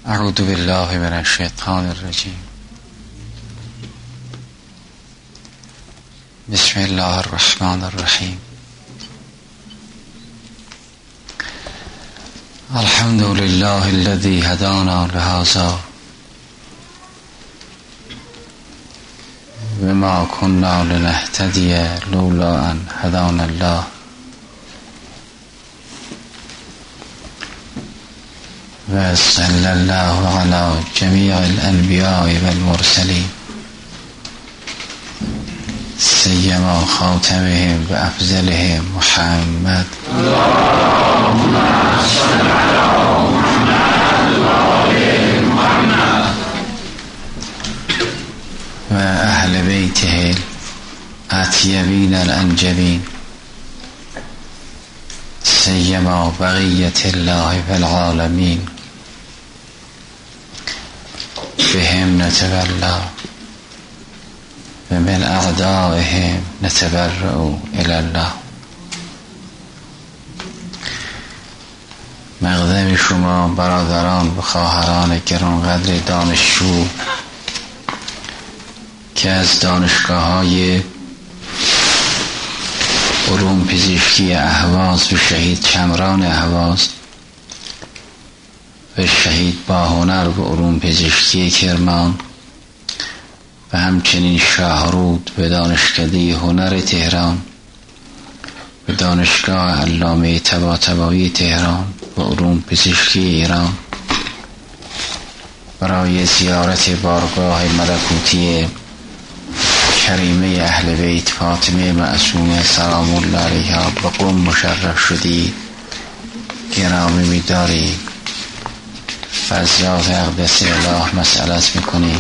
اعوذ بالله من الشیطان الرجیم. بسم الله الرحمن الرحیم. الحمد لله الذي هدانا لهذا وما كنا لنهتدي لولا ان هدانا الله. وصلى الله على جميع الانبیاء والمرسلین سیما خاتمهم و افضلهم محمد. اللهم صل على محمد و آل محمد و اهل بیته الاطیبین الانجبین سیما بقیت الله فی العالمین بهم نتولا و من اعدائهم نتبرأ الی الله. مقدم شما برادران و خواهران گرانقدر دانشجو که از دانشگاه‌های علوم پزشکی اهواز و شهید چمران اهواز و شهید باهنر و علوم پزشکی کرمان و همچنین شاهرود و دانشکده هنر تهران و دانشگاه علامه طباطبایی تهران و علوم پزشکی ایران برای زیارت بارگاه ملکوتی کریمه اهل بیت فاطمه معصومه سلام الله علیها به قم مشرف شدید، گرامی می‌دارید. فضلات اقدس اله مسئلت میکنیم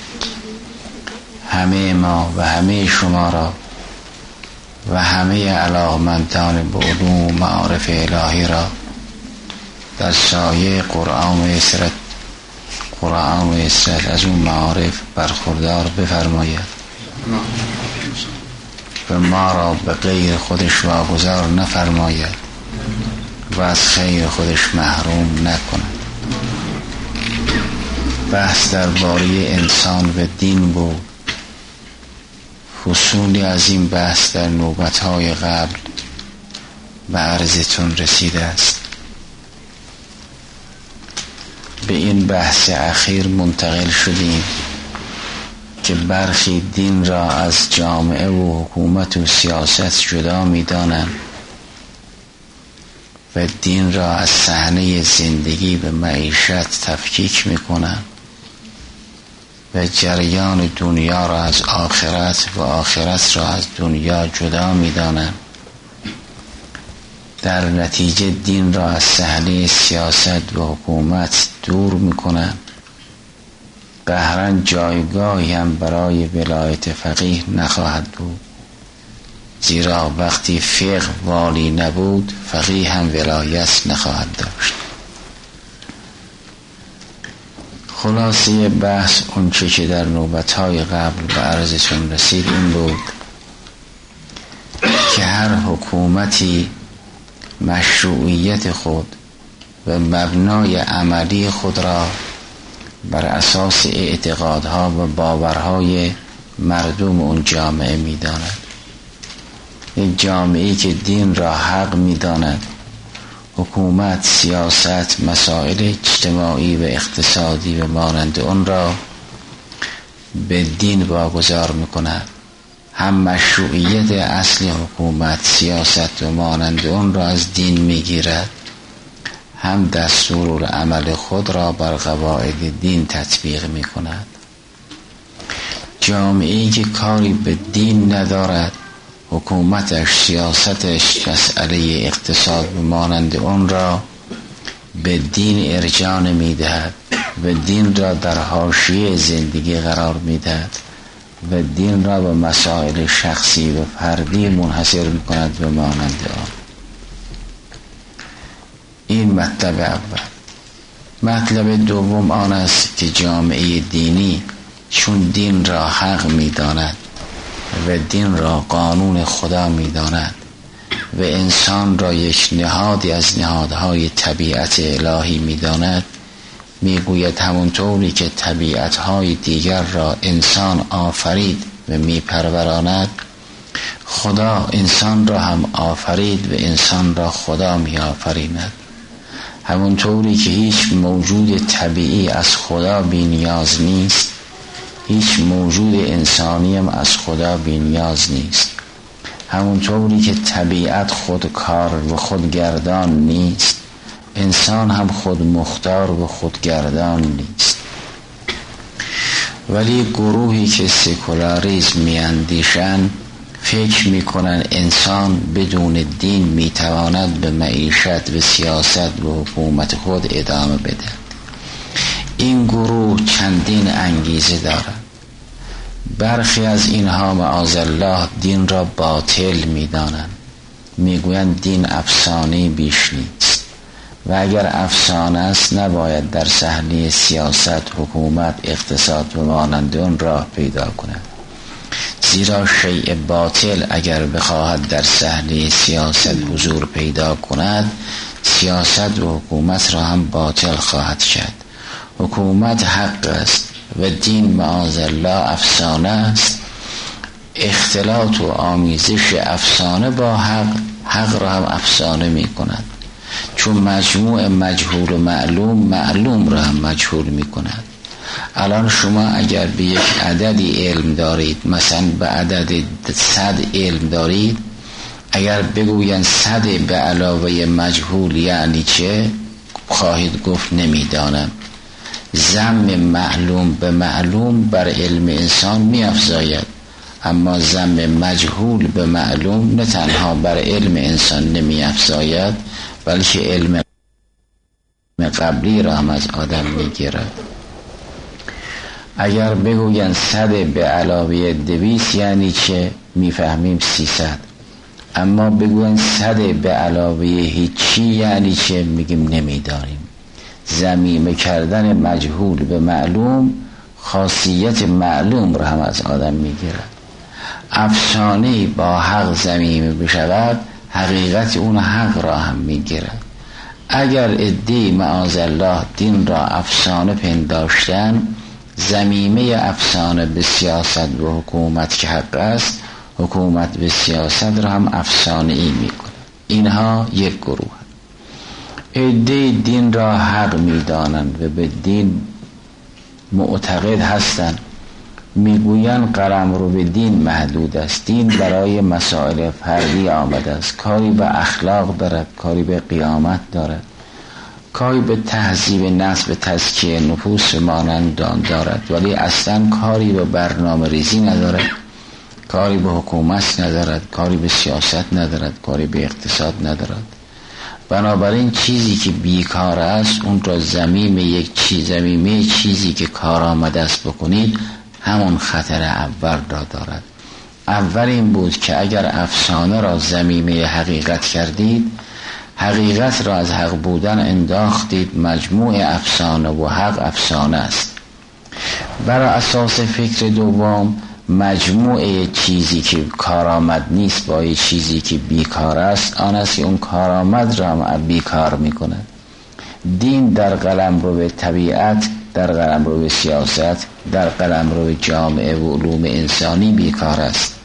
همه ما و همه شما را و همه علاقمندان به علوم و معارف الهی را در سایه قرآن و اسرت از اون معارف برخوردار بفرماید و ما را به غیر خودش واگذار نفرماید و از خیر خودش محروم نکند. بحث درباره انسان و دین بود. فصولی از این بحث در نوبت‌های قبل به عرضتون رسیده است. به این بحث اخیر منتقل شدیم که برخی دین را از جامعه و حکومت و سیاست جدا می‌دانند و دین را از صحنه زندگی به معیشت تفکیک می‌کنند و جریان دنیا را از آخرت و آخرت را از دنیا جدا می‌دانند. در نتیجه دین را از صحنه سیاست و حکومت دور می‌کنند. قهراً جایگاهی هم برای ولایت فقیه نخواهد بود، زیرا وقتی فقه والی نبود فقیه هم ولایت نخواهد داشت. خلاصه بحث اونچه که در نوبت‌های قبل به عرضتون رسید این بود که هر حکومتی مشروعیت خود و مبنای عملی خود را بر اساس اعتقادها و باورهای مردم اون جامعه می‌داند. یک جامعه‌ای که دین را حق می‌داند، حکومت، سیاست، مسائل اجتماعی و اقتصادی و مانند اون را به دین واگذار می‌کند، هم مشروعیت اصل حکومت، سیاست و مانند اون را از دین می‌گیرد، هم دستورالعمل خود را بر قواعد دین تطبیق می‌کند. جامعه‌ای که کاری به دین ندارد، حکومتش، سیاستش، مسئله اقتصاد و مانند اون را به دین ارجاع نمی‌دهد و دین را در حاشیه زندگی قرار می‌دهد و دین را به مسائل شخصی و فردی منحصر می‌کند و مانند آن. این مطلب اول. مطلب دوم آن است که جامعه دینی چون دین را حق می‌داند و دین را قانون خدا می‌داند و انسان را یک نهادی از نهادهای طبیعت الهی می‌داند، میگوید همونطوری که طبیعتهای دیگر را انسان آفرید و میپروراند، خدا انسان را هم آفرید و انسان را خدا میآفریند. همونطوری که هیچ موجود طبیعی از خدا بی نیاز نیست، هیچ موجود انسانی هم از خدا بی نیاز نیست. همونطوری که طبیعت خودکار و خودگردان نیست، انسان هم خود مختار و خودگردان نیست. ولی گروهی که سکولاریسم میاندیشن فکر میکنن انسان بدون دین میتواند به معیشت و سیاست و حکومت خود ادامه بده. این گروه چندین انگیزه دارد. برخی از اینها معاذالله دین را باطل میدانند، میگویند دین افسانه بیش نیست و اگر افسانه است نباید در صحنه سیاست، حکومت، اقتصاد و مانند آن راه پیدا کند. زیرا شیء باطل اگر بخواهد در صحنه سیاست حضور پیدا کند، سیاست و حکومت را هم باطل خواهد شد. حکومت حق است و دین معاذالله افسانه است. اختلاط و آمیزش افسانه با حق را هم افسانه می کند، چون مجموع مجهول و معلوم را هم مجهول می کند. الان شما اگر به یک عددی علم دارید، مثلا به عدد 100 علم دارید، اگر بگوین 100 به علاوه مجهول یعنی چه، خواهید گفت نمیدانم. ضم معلوم به معلوم بر علم انسان می افزاید، اما ضم مجهول به معلوم نه تنها بر علم انسان نمی افزاید، بلکه علم قبلی را هم از آدم می گیرد. اگر بگوین 100 به علاوه 200 یعنی چه، میفهمیم 300. اما بگوین 100 به علاوه هیچی یعنی چه، میگیم نمیدانیم. ضمیمه کردن مجهول به معلوم خاصیت معلوم را هم از آدم میگیرد. افسانه با حق ضمیمه بشود، حقیقت اون حق را هم میگیرد. اگر عده‌ای معاذالله دین را افسانه پنداشتن، ضمیمه افسانه به سیاست و حکومت که حق است، حکومت به سیاست را هم افسانه ای میکنه. اینها یک گروه. عده دین را حق میدانند و به دین معتقد هستند، میگویند قلمرو به دین محدود است. دین برای مسائل فردی آمده است، کاری به اخلاق دارد، کاری به قیامت دارد، کاری به تهذیب نفس، به تزکیه نفوس مانند دارد، ولی اصلا کاری به برنامه ریزی ندارد، کاری به حکومت ندارد، کاری به سیاست ندارد، کاری به اقتصاد ندارد. بنابراین چیزی که بیکار است اون را ضمیمه چیزی که کار آمده است بکنید، همون خطر اول را دارد. اول این بود که اگر افسانه را ضمیمه حقیقت کردید، حقیقت را از حق بودن انداختید، مجموع افسانه و حق افسانه است. برای اساس فکر دوم، مجموعه چیزی که کارآمد نیست با چیزی که بیکار است، آن است که اون کارآمد را هم بیکار میکنه. دین در قلمرو به طبیعت، در قلمرو به سیاست، در قلمرو به جامعه و علوم انسانی بیکار است.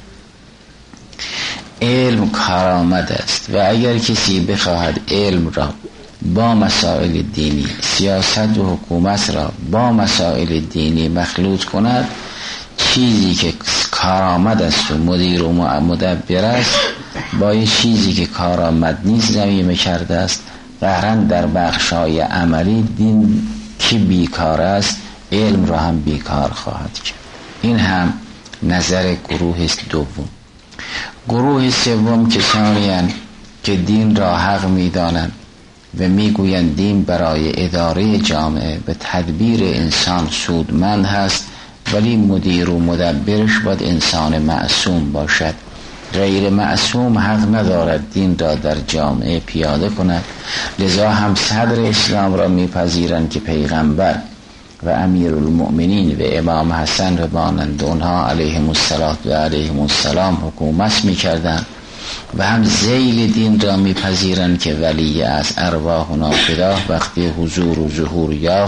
علم کارآمد است و اگر کسی بخواهد علم را با مسائل دینی، سیاست و حکومت را با مسائل دینی مخلوط کند، چیزی که کارآمد است و مدیر و مدبر است با یه چیزی که کارآمد نیست ضمیمه کرده است، قهرن در بخشای عملی دین که بیکار است، علم را هم بیکار خواهد کرد. این هم نظر گروه دوم. گروه سوم کسانی اند که دین را حق می‌دانند و میگویند دین برای اداره جامعه به تدبیر انسان سودمند هست، ولی مدیر و مدبرش باید انسان معصوم باشد. غیر معصوم حق ندارد دین را در جامعه پیاده کند. لذا هم صدر اسلام را میپذیرند که پیغمبر و امیرالمؤمنین و امام حسن و مانند اونها علیهم السلام حکومت میکردند، و هم ذیل دین را میپذیرند که ولی از ارواحنا فداه وقتی حضور و ظهور یافت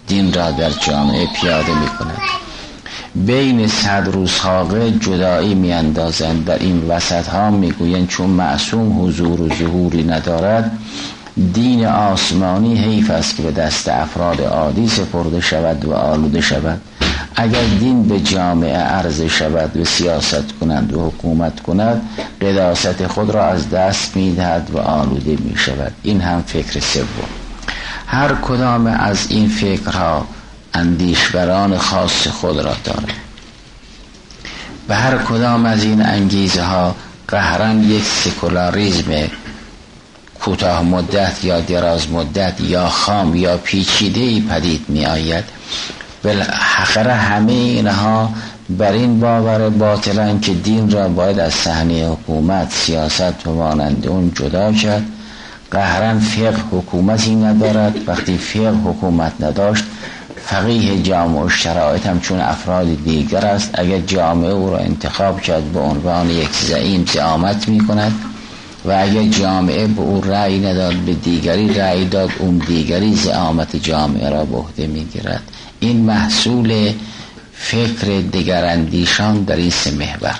دین را در جامعه پیاده می کند. بین 100 روزهاقه جدایی می اندازند. در این وسط ها می گویند چون معصوم حضور و ظهوری ندارد، دین آسمانی حیف است که به دست افراد عادی سپرده شود و آلوده شود. اگر دین به جامعه عرضه شود و سیاست کند و حکومت کند، قداست خود را از دست می دهد و آلوده می شود. این هم فکر سوم. هر کدام از این فکرها اندیشوران خاص خود را دارد. به هر کدام از این انگیزه ها قهراً یک سکولاریسم کوتاه مدت یا دراز مدت یا خام یا پیچیده‌ای پدید می آید. بالاخره همه اینها بر این باور باطلند که دین را باید از صحنه حکومت، سیاست و مانند اون جدا کرد. قهراً فقه حکومتی ندارد. وقتی فقه حکومت نداشت، فقیه جامعه و شرایط هم چون افراد دیگر است. اگر جامعه او را انتخاب کرد به عنوان یک زعیم زعامت می کند و اگر جامعه به او رأی نداد به دیگری رأی داد، اون دیگری زعامت جامعه را به عهده می گیرد. این محصول فکر دگراندیشان در این سه محور.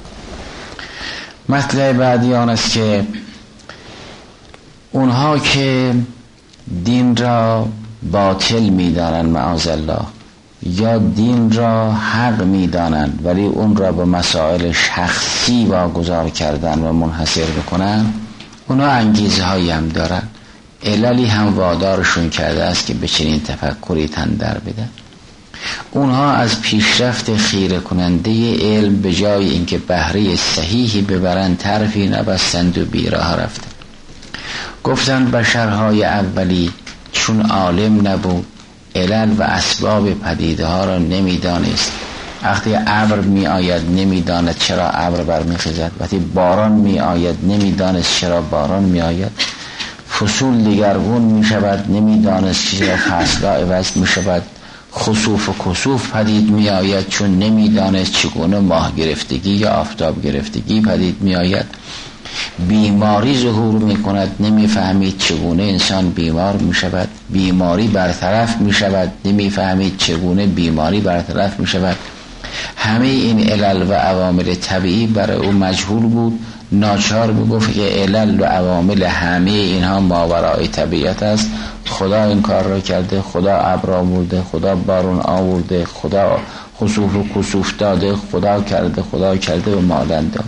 مطلب بعدی آن است که اونها که دین را باطل می‌دانند معاذالله یا دین را حق می‌دانند ولی اون را به مسائل شخصی واگذار کردن و منحصر بکنن، اونا انگیزه هایی هم دارن، عللی هم وادارشون کرده است که به چنین تفکری تن در بدن. اونها از پیشرفت خیره کننده علم به جای اینکه بهره صحیحی ببرند طرفی نبستند و بیراه رفتند. گفتند بشرهای اولی چون عالم نبود، علل و اسباب پدیده ها را نمیدانست. وقتی ابر می آید نمیداند چرا ابر برمیخیزد، وقتی باران می آید نمیدانست چرا باران می آید. فصول دیگرگون می شود نمیدانست چرا فصل‌ها عوض می شود. خسوف و کسوف پدید می آید چون نمیدانست چگونه ماه گرفتگی یا آفتاب گرفتگی پدید می آید. بیماری ظهور می کند، نمی فهمید چگونه انسان بیمار می شود. بیماری برطرف می شود، نمی فهمید چگونه بیماری برطرف می شود. همه این علل و عوامل طبیعی برای او مجهول بود. ناچار می گفت که علل و عوامل همه اینها ماورای طبیعت است. خدا این کار را کرده، خدا ابر آورده، خدا بارون آورده، خدا خسوف و کسوف داده، خدا کرده و مانند.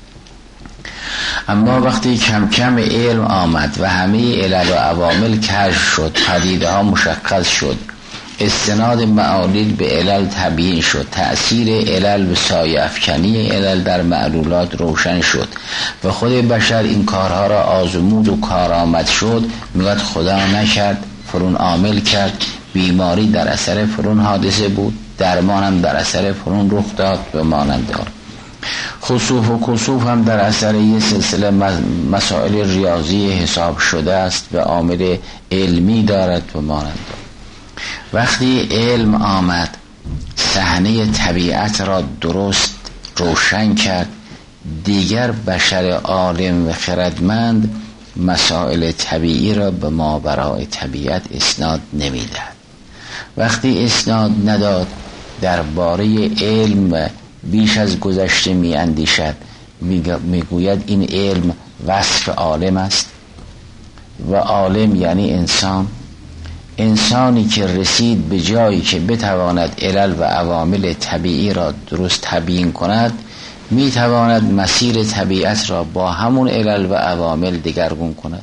اما وقتی کم کم علم آمد و همه علل و عوامل کشف شد، پدیده ها مشخص شد، استناد معالل به علل تبیین شد، تأثیر علل به سایه افکنی علل در معلولات روشن شد و خود بشر این کارها را آزمود و کارآمد شد، میگوید خدا نکرد، فرون عامل کرد. بیماری در اثر فرون حادثه بود، درمان هم در اثر فرون رخ داد و مانند آن. خسوف و کسوف هم در اثر یه سلسله مسائل ریاضی حساب شده است و عامل علمی دارد و مانند. وقتی علم آمد صحنه طبیعت را درست روشن کرد، دیگر بشر عالم و خردمند مسائل طبیعی را به ماورای طبیعت اسناد نمیدهد. وقتی اسناد نداد درباره علم بیش از گذشته می اندیشد، میگوید این علم وصف عالم است و عالم یعنی انسان. انسانی که رسید به جایی که بتواند علل و عوامل طبیعی را درست تبیین کند، میتواند مسیر طبیعت را با همون علل و عوامل دگرگون کند.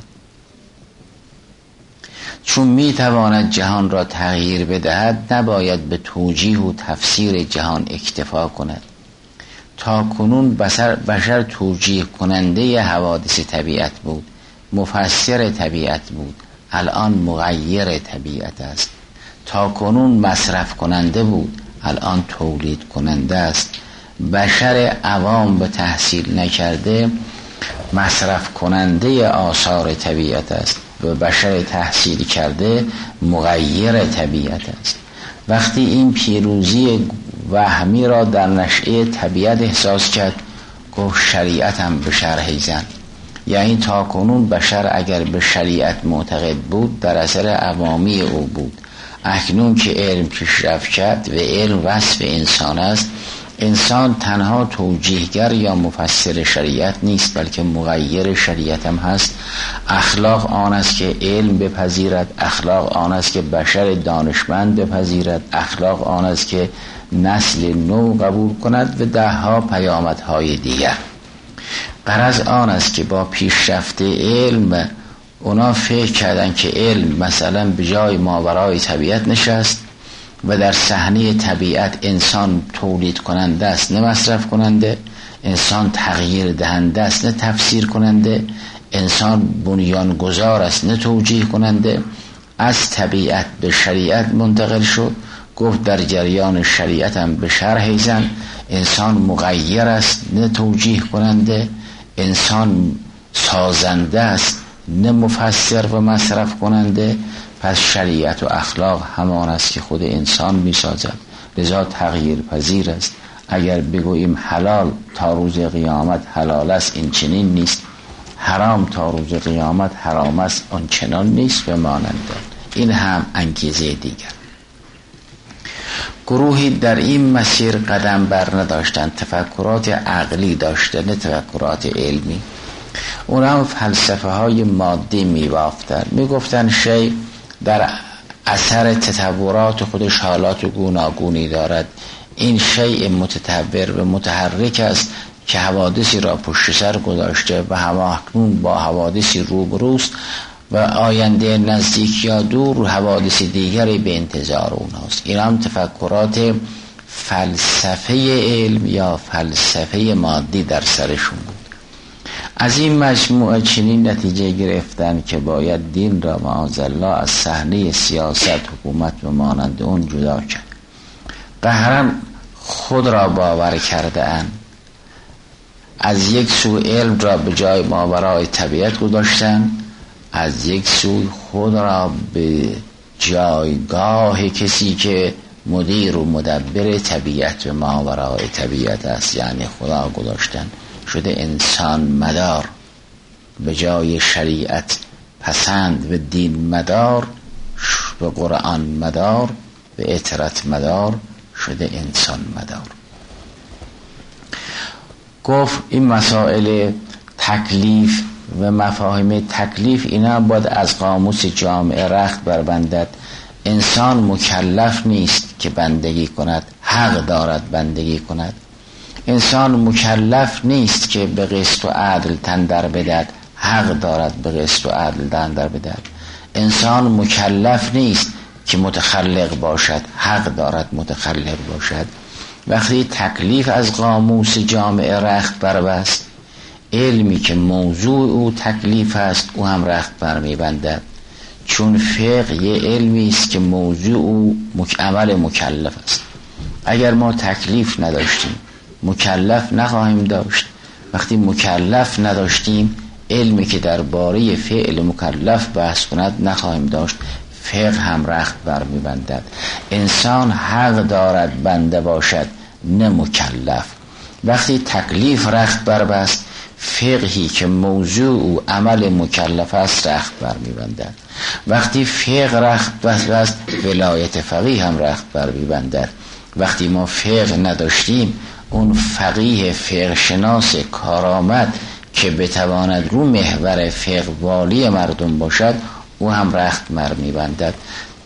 چون میتواند جهان را تغییر بدهد، نباید به توجیه و تفسیر جهان اکتفا کند. تا کنون بشر توجیه کننده حوادث طبیعت بود، مفسر طبیعت بود، الان مغیر طبیعت است. تا کنون مصرف کننده بود، الان تولید کننده است. بشر عوام به تحصیل نکرده مصرف کننده آثار طبیعت است و بشر تحصیل کرده مغیر طبیعت است. وقتی این پیروزی وهمی را در نشأه طبیعت احساس کرد، گفت شریعت هم به شرح زن. یعنی تا کنون بشر اگر به شریعت معتقد بود در اثر عوامی او بود، اکنون که علم پیشرفت کرد و علم وصف انسان است، انسان تنها توجیهگر یا مفسر شریعت نیست، بلکه مغیر شریعت هم هست. اخلاق آن است که علم بپذیرد، اخلاق آن است که بشر دانشمند بپذیرد، اخلاق آن است که نسل نو قبول کند و دهها پیامدهای دیگر. غرض آن است که با پیشرفت علم اونا فکر کردن که علم مثلا به جای ماورای طبیعت نشست و در صحنه طبیعت انسان تولید کننده است نه مصرف کننده، انسان تغییر دهنده است نه تفسیر کننده، انسان بنیان گذار است نه توجیه کننده. از طبیعت به شریعت منتقل شد. گفت در جریان شریعت هم به شرح زن انسان مغیر است نه توجیه کننده، انسان سازنده است نه مفسر و مصرف کننده. پس شریعت و اخلاق همان است که خود انسان می سازد، لذا تغییر پذیر است. اگر بگوییم حلال تا روز قیامت حلال است، این چنین نیست. حرام تا روز قیامت حرام است، آن چنان نیست و مانند. این هم انگیزه دیگر. گروهی در این مسیر قدم بر نداشتند، تفکرات عقلی داشتند نه تفکرات علمی. اونا فلسفه های مادی می بافتن، می گفتن شی در اثر تطورات خودش حالات گوناگونی دارد. این شیء متطور و متحرک است که حوادثی را پشت سر گذاشته و هماکنون با حوادثی روبروست و آینده نزدیک یا دور حوادث دیگری به انتظار اوناست. این هم تفکرات فلسفه علم یا فلسفه مادی در سرشون بود. از این مجموعه چنین نتیجه گرفتن که باید دین را معاذالله از صحنه سیاست، حکومت و مانند اون جدا کرد. قهرا خود را باور کرده اند. از یک سو علم را به جای ماورای طبیعت گذاشتن، از یک سو خود را به جایگاه کسی که مدیر و مدبر طبیعت و ماورای طبیعت است یعنی خدا گذاشتن. شده انسان مدار، به جای شریعت پسند و دین مدار، به قرآن مدار، به اطرت مدار، شده انسان مدار. گفت این مسائل تکلیف و مفاهیم تکلیف اینا باید از قاموس جامعه رخت بربندد. انسان مکلف نیست که بندگی کند، حق دارد بندگی کند. انسان مکلف نیست که به قسط و عدل تن در بدهد، حق دارد به قسط و عدل تن در بدهد. انسان مکلف نیست که متخلق باشد، حق دارد متخلق باشد. وقتی تکلیف از قاموس جامعه رخت بربست، علمی که موضوع او تکلیف است او هم رخت بر میبندد. چون فقه یه علمی است که موضوع او عمل مکلف است. اگر ما تکلیف نداشتیم مکلف نخواهیم داشت. وقتی مکلف نداشتیم علمی که درباره فعل مکلف بحث کند نخواهیم داشت. فقه هم رخت بر میبندد. انسان حق دارد بنده باشد نه مکلف. وقتی تکلیف رخت بربست، فقهی که موضوع او عمل مکلف است رخت بر میبندد. وقتی فقه رخت بست، ولایت فقیه هم رخت بر میبندد. وقتی ما فقه نداشتیم، اون فقیه فقه شناس کارآمد که بتواند رو محور فقه والی مردم باشد او هم رخت بر میبندد.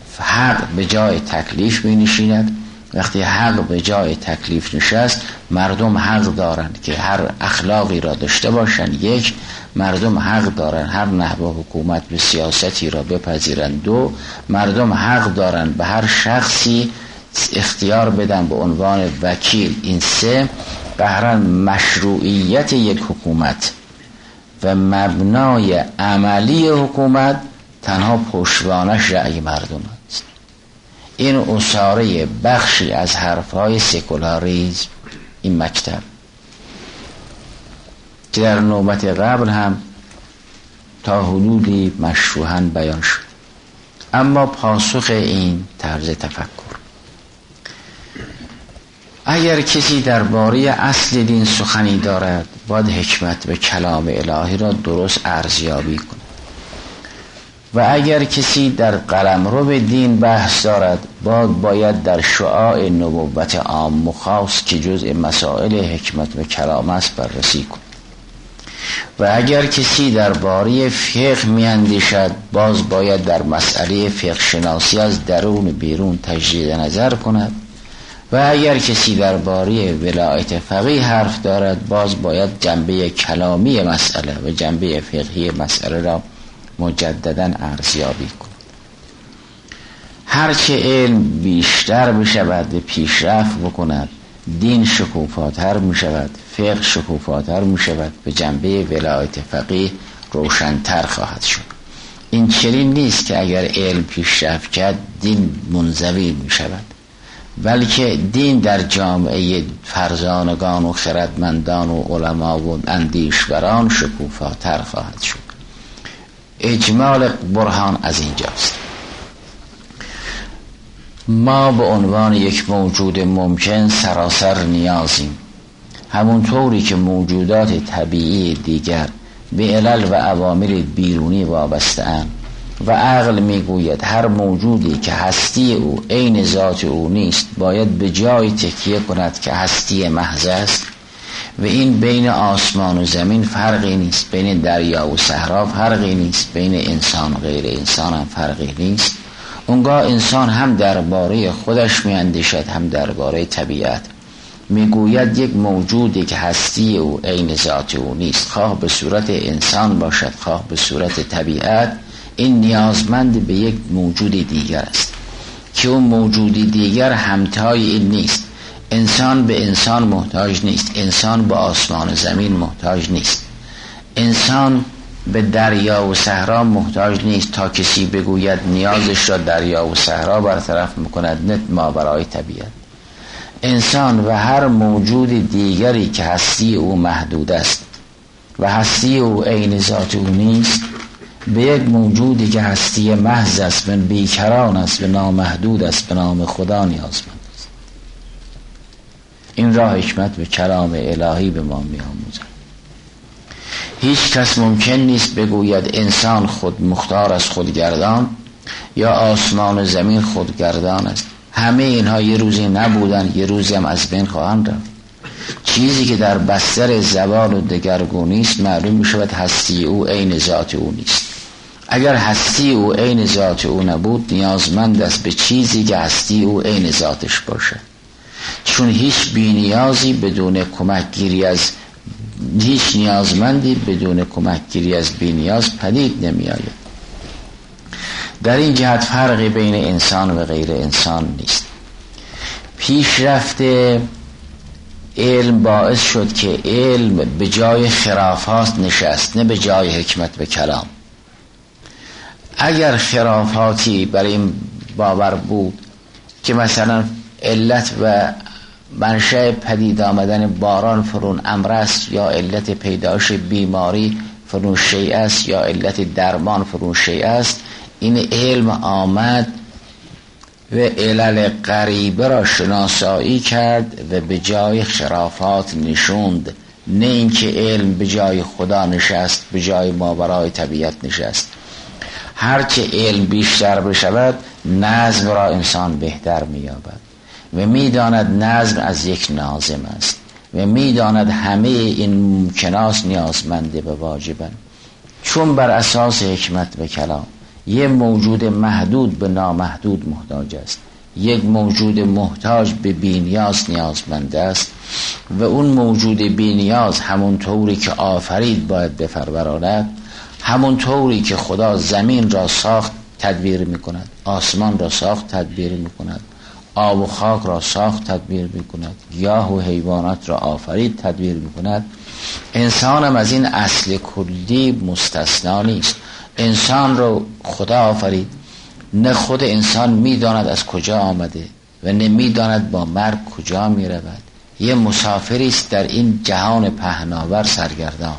حق به جای تکلیف می نشیند. وقتی حق به جای تکلیف نشست، مردم حق دارند که هر اخلاقی را داشته باشند. یک، مردم حق دارند هر نحوه حکومت به سیاستی را بپذیرند. دو، مردم حق دارند به هر شخصی اختیار بدن به عنوان وکیل. این سه، قهرن مشروعیت یک حکومت و مبنای عملی حکومت تنها پشتوانش رأی مردم است. این اصاره بخشی از حرفهای سکولاریسم این مکتب که در نوبت قبل هم تا حدودی مشروحاً بیان شد. اما پاسخ این طرز تفکر، اگر کسی درباره اصل دین سخنی دارد باید حکمت و کلام الهی را درست ارزیابی کند. و اگر کسی در قلمرو به دین بحث دارد باید در شعاع نبوت عام و خاص که جزء مسائل حکمت و کلام است بررسی کند. و اگر کسی درباره فقه میاندیشد باید در مسئله فقه شناسی از درون و بیرون تجدید نظر کند. و اگر کسی درباره ولایت فقیه حرف دارد باید جنبه کلامی مسئله و جنبه فقهی مسئله را مجددا ارزیابی کند. هرچه علم بیشتر بشود و پیشرفت بکند دین شکوفاتر می شود، فقه شکوفاتر می شود، به جنبه ولایت فقیه روشنتر خواهد شد. این چنین نیست که اگر علم پیشرفت کرد دین منزوی می شود، بلکه دین در جامعه فرزانگان و خردمندان و علما و اندیشوران شکوفاتر خواهد شد. اجمال برهان از اینجاست. ما به عنوان یک موجود ممکن سراسر نیازیم، همونطوری که موجودات طبیعی دیگر به علل و عوامل بیرونی وابسته اند و عقل میگوید هر موجودی که هستی او عین ذات او نیست باید به جای تکیه کند که هستی محض است. و این بین آسمان و زمین فرقی نیست، بین دریا و صحرا فرقی نیست، بین انسان و غیر انسان هم فرقی نیست. اونگاه انسان هم درباره خودش میاندیشد هم درباره طبیعت. میگوید یک موجودی که هستی او عین ذات او نیست، خواه به صورت انسان باشد خواه به صورت طبیعت، این نیازمند به یک موجود دیگر است که اون موجودی دیگر همتای این نیست. انسان به انسان محتاج نیست، انسان به آسمان و زمین محتاج نیست، انسان به دریا و صحرا محتاج نیست تا کسی بگوید نیازش را دریا و صحرا برطرف میکند، نه ماورای طبیعت. انسان و هر موجود دیگری که هستی او محدود است و هستی او عین ذات او نیست به یک موجودی که هستی محض است و بیکران است و نامحدود است به نام خدا نیازمند است. این را حکمت و کلام الهی به ما می‌آموزد. هیچ کس ممکن نیست بگوید انسان خود مختار از خودگردان یا آسمان و زمین خودگردان است. همه اینها یه روزی نبودن، یه روزی هم از بین خواهند رفت. چیزی که در بستر زوال و دگرگونی است معلوم می شود هستی او عین ذات او نیست. اگر هستی او عین ذات او نبود نیازمند است به چیزی که هستی او عین ذاتش باشه، چون هیچ بینیازی بدون کمکگیری از هیچ نیازمندی بدون کمکگیری از بینیاز پدید نمی آید. در این جهت فرقی بین انسان و غیر انسان نیست. پیشرفت علم باعث شد که علم به جای خرافات نشست، نه به جای حکمت و کلام. اگر خرافاتی بر این باور بود که مثلا علت و منشأ پدید آمدن باران فرون امر است یا علت پیدایش بیماری فرون شیء است یا علت درمان فرون شیء است، این علم آمد و علل غریبه را شناسایی کرد و به جای خرافات نشوند، نه اینکه علم به جای خدا نشست، به جای ماورای طبیعت نشست. هرچه علم بیشتر بشود نظم را انسان بهتر می‌یابد و می‌داند نظم از یک ناظم است و می‌داند همه این ممکنات نیازمنده به واجبن، چون بر اساس حکمت و کلام یک موجود محدود به نامحدود محتاج است، یک موجود محتاج به بی‌نیاز نیازمند است و اون موجود بی‌نیاز همون طوری که آفرید باید بپروراند، همون طوری که خدا زمین را ساخت تدبیر می‌کند، آسمان را ساخت تدبیر می‌کند، آب و خاک را ساخت تدبیر می‌کند، گیاه و حیوانات را آفرید تدبیر می‌کند. انسان هم از این اصل کلی مستثنا نیست. انسان رو خدا آفرید، نه خود انسان می‌داند از کجا آمده و نه می‌داند با مرگ کجا می‌رود. یه مسافری است در این جهان پهناور سرگردان،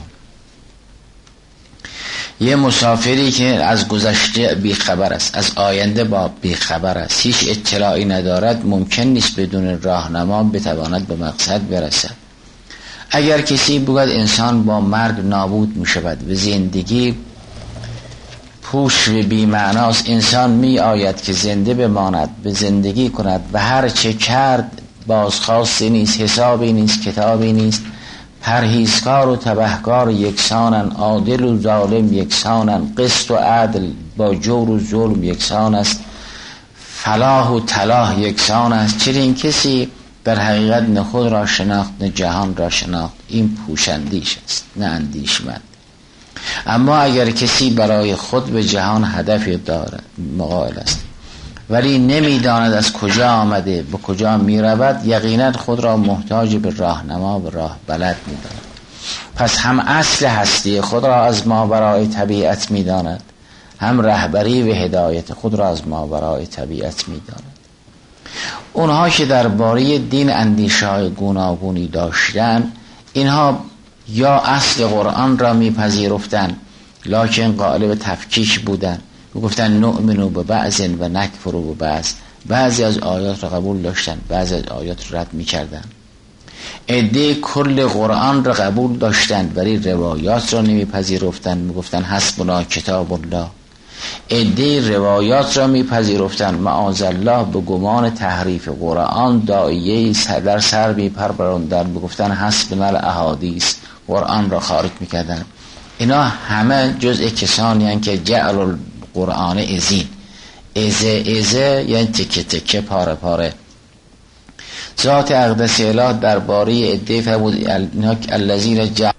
یه مسافری که از گذشته بیخبر است، از آینده با بیخبر است، هیچ اطلاعی ندارد، ممکن نیست بدون راهنما بتواند به مقصد برسد. اگر کسی بگوید انسان با مرگ نابود می شود و زندگی پوچ و بی معناست. انسان می آید که زنده بماند، به زندگی کند و هر چه کرد بازخواستی نیست، حسابی نیست، کتابی نیست. پرهیزکار و تبهکار یکسانن، عادل و ظالم یکسانن، قسط و عدل با جور و ظلم یکسان است، فلاح و تلاح یکسان است. چرا این کسی در حقیقت نه خود را شناخت نه جهان را شناخت، این پوشندیش است نه اندیشمند. اما اگر کسی برای خود به جهان هدفی دارد، مقایل است، ولی نمیداند از کجا آمده به کجا می رود، یقینا خود را محتاج به راهنما و راه بلد می داند. پس هم اصل هستی خود را از ماورای طبیعت می داند، هم رهبری و هدایت خود را از ماورای طبیعت می داند. اونها که درباره دین اندیشه‌های گوناگونی داشتند، اینها یا اصل قرآن را میپذیرفتند لکن قائل به تفکیک بودند، گفتن نؤمنو به بعض و نکفرو به بعض. بعضی از آیات را قبول داشتند، بعضی از آیات را رد میکردند. عده کل قرآن را قبول داشتند ولی روایات را نمیپذیرفتند، میگفتند حسبنا کتاب الله. عده روایات را میپذیرفتند، معاذالله به گمان تحریف قرآن داعیه در سر میپروراندند، میگفتند حسبنا الاحادیث، قرآن را خارج میکردند. اینا همه جزء کسانی هستند که جعل القرآن ازین، ازه یعنی تکه تکه، پاره پاره. ذات اقدس اله درباره عده فرمود الذین جعل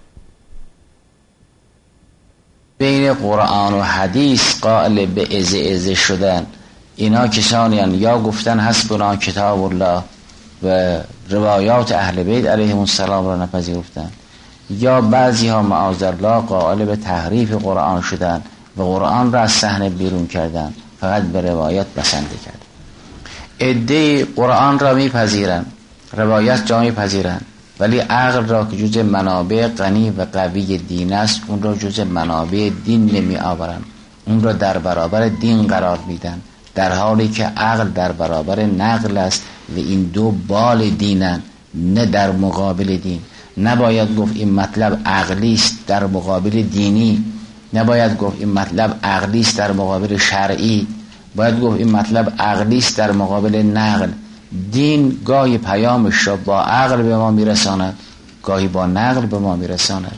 بین قرآن و حدیث قائل به ازه شدن. اینا کسانی هستند یا گفتن حسبنا کتاب الله و روایات اهل بیت علیهم السلام را نپذیرفتند، یا بعضی ها معاذالله قائل به تحریف قرآن شدن و قرآن را از صحنه بیرون کردن، فقط به روایات بسنده کرد. عده قرآن را میپذیرند، روایات را میپذیرند، ولی عقل را که جزء منابع غنی و قوی دین است، اون را جزء منابع دین نمی آورند، اون را در برابر دین قرار میدن، در حالی که عقل در برابر نقل است و این دو بال دینن، نه در مقابل دین. نباید گفت این مطلب عقلی است در مقابل دینی، نباید گفت این مطلب عقلی است در مقابل شرعی، باید گفت این مطلب عقلی است در مقابل نقل. دین گاهی پیامش را با عقل به ما میرساند، گاهی با نقل به ما میرساند.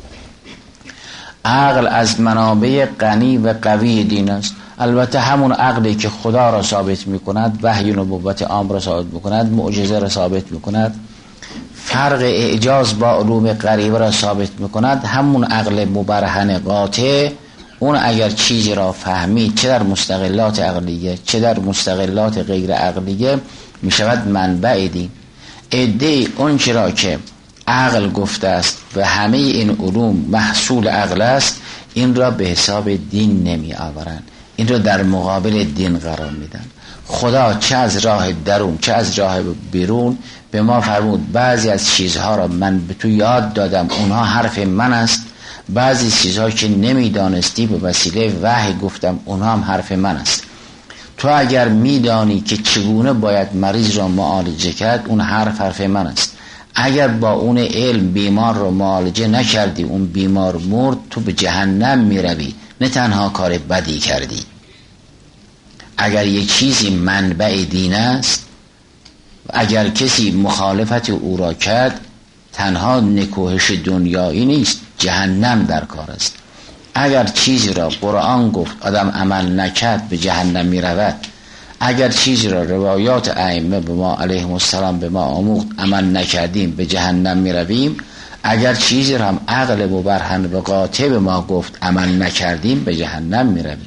عقل از منابع غنی و قوی دین است. البته همون عقلی که خدا را ثابت میکند، وحی و نبوت عام را ثابت میکند، معجزه را ثابت میکند، فرق اعجاز با علوم غریبه را ثابت میکند، همون عقل مبرهن قاطع، اون اگر چیزی را فهمید چه در مستقلات عقلیه چه در مستقلات غیر عقلیه، میشود منبع دین. عده اون چرا که عقل گفته است و همه این علوم محصول عقل است، این را به حساب دین نمی آورند، این را در مقابل دین قرار میدن. خدا چه از راه درون چه از راه بیرون به ما فرمود بعضی از چیزها را من به تو یاد دادم، اونها حرف من است. بعضی چیزها که نمیدانستی به وسیله وحی گفتم، اونها هم حرف من است. تو اگر میدانی که چگونه باید مریض را معالجه کرد، اون حرف من است. اگر با اون علم بیمار را معالجه نکردی، اون بیمار مرد، تو به جهنم میروی، نه تنها کار بدی کردی. اگر یک چیزی منبع دین است، اگر کسی مخالفت او را کرد، تنها نکوهش دنیایی نیست، جهنم در کار است. اگر چیزی را قرآن گفت آدم عمل نکرد، به جهنم می رود. اگر چیزی را روایات ائمه به ما علیهم السلام به ما آموخت عمل نکردیم، به جهنم می رویم. اگر چیزی را هم عقل مبرهن و قاطع به ما گفت عمل نکردیم، به جهنم می رویم.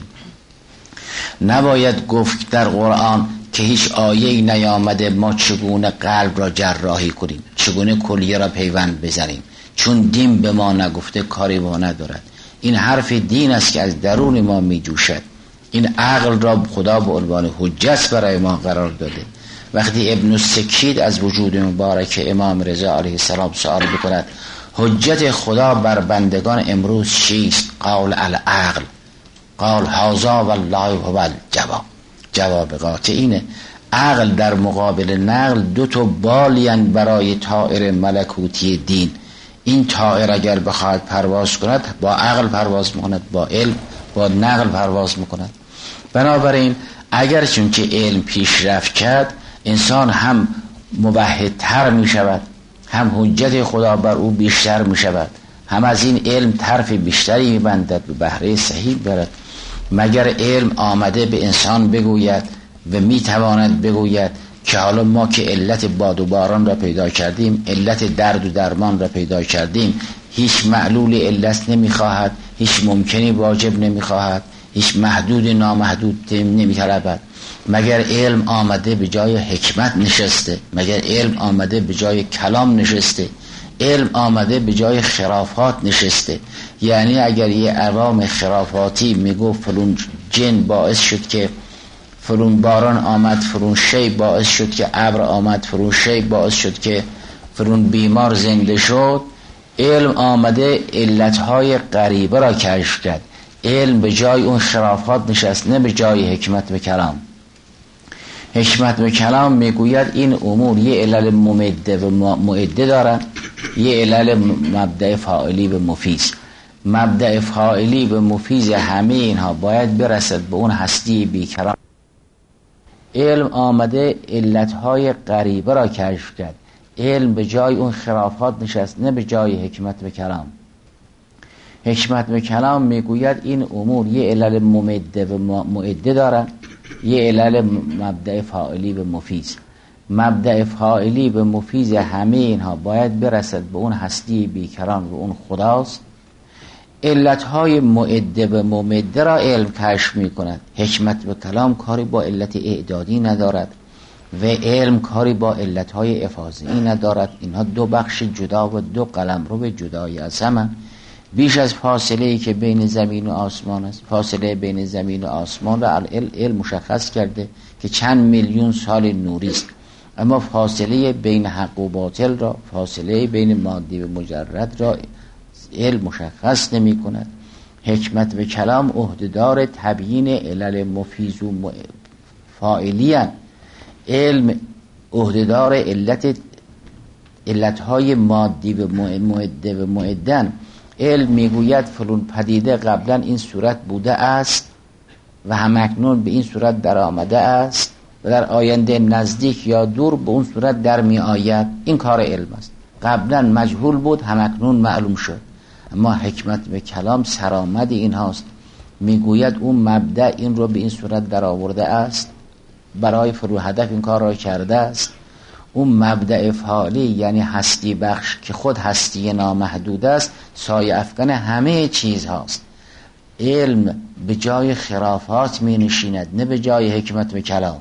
نباید گفت در قرآن که هیچ آیه‌ای نیامده ما چگونه قلب را جراحی کنیم، چگونه کلیه را پیوند بزنیم، چون دین به ما نگفته کاری با ندارد. این حرف دین است که از درون ما می جوشد. این عقل را خدا به عنوان حجت برای ما قرار داده. وقتی ابن السکید از وجود مبارک امام رضا علیه السلام سوال بکند حجت خدا بر بندگان امروز چیست؟ قال العقل، قال هذا والله هو الجواب. جواب قاطع اینه. عقل در مقابل نقل دو تا بالین برای طائر ملکوتی دین. این طائر اگر بخواهد پرواز کند با عقل پرواز میکند، با علم، با نقل پرواز میکنند. بنابراین اگر چون که علم پیشرفت کرد، انسان هم موحدتر می شود، هم حجت خدا بر او بیشتر می شود، هم از این علم طرف بیشتری می بندد به بهره صحیح برد. مگر علم آمده به انسان بگوید و می تواند بگوید که حالا ما که علت باد و باران را پیدا کردیم، علت درد و درمان را پیدا کردیم، هیچ معلول علت نمی خواهد، هیچ ممکنی واجب نمی خواهد، هیچ محدود نامحدود نمی طلبد. مگر علم آمده به جای حکمت نشسته؟ مگر علم آمده به جای کلام نشسته؟ علم آمده به جای خرافات نشسته. یعنی اگر یه عوام خرافاتی میگو فلون جن باعث شد که فلون باران آمد، فلون شی باعث شد که ابر آمد، فلون شی باعث شد که فلون بیمار زنده شد، علم آمده علتهای غریبه را کشف کرد. علم به جای اون خرافات نشست، نه به جای حکمت و کلام. حکمت و کلام میگوید این امور یه علل ممده و معده دارن، یه علل مبدأ فاعلی و مفیز. مبدأ فاعلی و مفیز همه اینها باید برسد به اون هستی بیکران. علم آمده علتهای غریبه را کشف کرد. علم به جای اون خرافات نشست، نه به جای حکمت و کلام. حکمت و کلام میگوید این امور یه علل ممده و معده دارن، یه علل مبدأ فاعلی و مفیز. مبدأ فاعلی و مفیز همه اینها باید برسد به اون هستی بیکران و اون خداست. علتهای معده و ممده را علم کشف می کند. حکمت و کلام کاری با علت اعدادی ندارد و علم کاری با علتهای افاضه‌ای ندارد. اینها دو بخش جدا و دو قلمرو جدای از هم. بیش از فاصله‌ای که بین زمین و آسمان است، فاصله بین زمین و آسمان را علم مشخص کرده که چند میلیون سال نوری است، اما فاصله بین حق و باطل را، فاصله بین مادی و مجرد را علم مشخص نمی کند. حکمت و کلام عهدهدار تبیین علل مفیز و فاعلی اند. علم عهدهدار علتهای مادی و معده و معدن. علم میگوید فلان پدیده قبلا این صورت بوده است و همکنون به این صورت در آمده است و در آینده نزدیک یا دور به اون صورت در می آید. این کار علم است. قبلا مجهول بود، همکنون معلوم شد. اما حکمت و کلام سرآمد این هاست. میگوید اون مبدأ این رو به این صورت در آورده است، برای فرو هدف این کار را کرده است. اون مبدأ فعالی یعنی هستی بخش که خود هستی نامحدود است، سایه افکن همه چیز هاست. علم به جای خرافات می نشیند، نه به جای حکمت و کلام.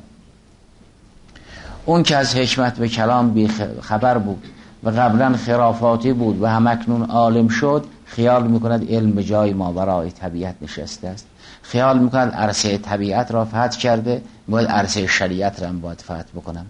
اون که از حکمت و کلام بی خبر بود و قبلا خرافاتی بود و همکنون عالم شد، خیال میکند علم به جای ماورای طبیعت نشسته است. خیال میکند عرصه طبیعت را فتح کرده، باید عرصه شریعت را هم باید فتح بکنم.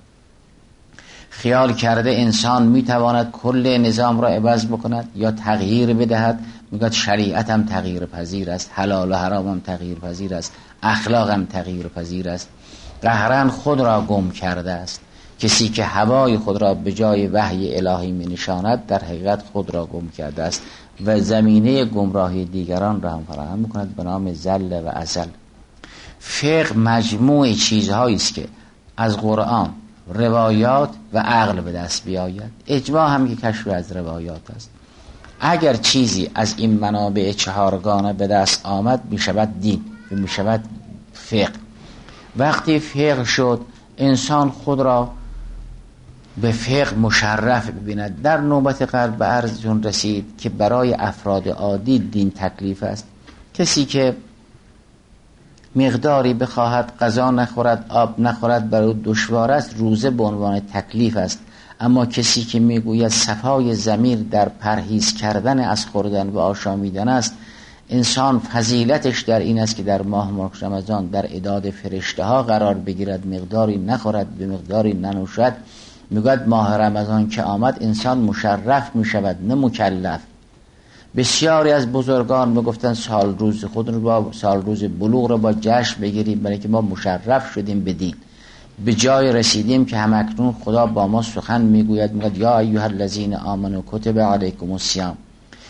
خیال کرده انسان میتواند کل نظام را عوض بکند یا تغییر بدهد، میگوید شریعت هم تغییر پذیر است، حلال و حرام هم تغییر پذیر است، اخلاق هم تغییر پذیر است. قهرن خود را گم کرده است. کسی که هوای خود را به جای وحی الهی می نشاند، در حقیقت خود را گم کرده است و زمینه گمراهی دیگران را هم فراهم میکند به نام زل و ازل. فقه مجموع چیزهایی است که از قرآن، روایات و عقل به دست بیاید. اجماع هم که کشف از روایات است. اگر چیزی از این منابع چهارگانه به دست آمد، می شود دین و می شود فقه. وقتی فقه شد، انسان خود را به فقه مشرف ببیند. در نوبت قبل به عرضتون رسید که برای افراد عادی دین تکلیف است. کسی که مقداری بخواهد غذا نخورد، آب نخورد، برای دشوار است، روزه به عنوان تکلیف است. اما کسی که میگوید صفای ضمیر در پرهیز کردن از خوردن و آشامیدن است، انسان فضیلتش در این است که در ماه رمضان در اعداد فرشته ها قرار بگیرد، مقداری نخورد، به مقداری ننوشد. میگوید ماه رمضان که آمد انسان مشرف میشود، نه مکلف. بسیاری از بزرگان میگفتن سال روز خود رو با سال روز بلوغ رو با جشن بگیریم، برای که ما مشرف شدیم به دین. به جای رسیدیم که همکنون خدا با ما سخن میگوید، میگوید یا ایها الذین آمنوا کتب علیکم الصیام.